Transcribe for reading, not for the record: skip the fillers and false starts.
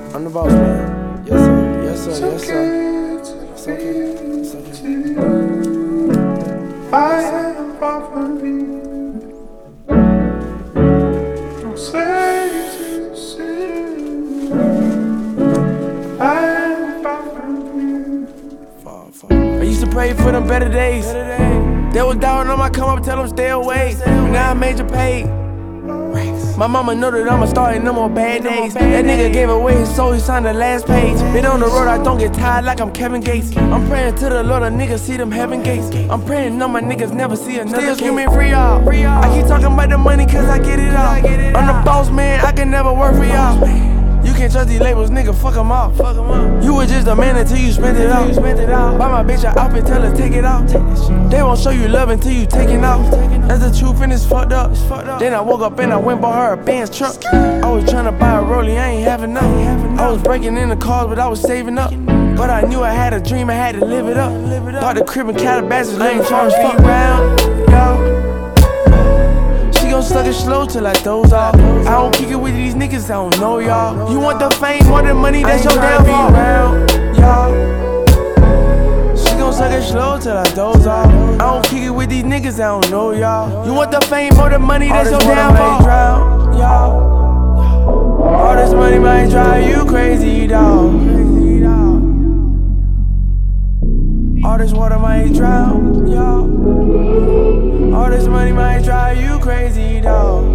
I'm the boss, man. Yes, sir. Yes, sir. Yes, sir. It's okay. It's okay. I am far from you. Don't say to sin. I am far from you. Far. I used to pray for them better days. They was down on my come up, tell them stay away. But now I major paid. My mama know that I'ma start in no more bad days. That nigga gave away his soul, he signed the last page. Been on the road, I don't get tired like I'm Kevin Gates. I'm praying to the Lord, a nigga see them heaven gates. I'm praying none my niggas never see another. Still screaming free y'all. I keep talking about the money cause I get it all. I'm the boss man, I can never work for y'all. You can't trust these labels, nigga, fuck them off. You was just a man until you spent it out. Buy my bitch an outfit, tell her take it out. They won't show you love until you take it out. That's the truth and it's fucked up. Then I woke up and I went bought her a Benz truck. I was tryna buy a Rollie, I ain't have enough. I was breaking in the cars, but I was saving up. But I knew I had a dream, I had to live it up. Bought the crib in Calabasas, I ain't tryna fuck around, y'all. Gon' suck it slow till I doze off. I don't kick it with these niggas, I don't know y'all. You want the fame more than money, that's your downfall, y'all. She gon' suck it slow till I doze off. I don't kick it with these niggas, I don't know y'all. You want the fame more than money, that's your downfall, y'all. All this money might drive you crazy, dawg. All this water might drown, y'all. All this money might drive you crazy, dawg.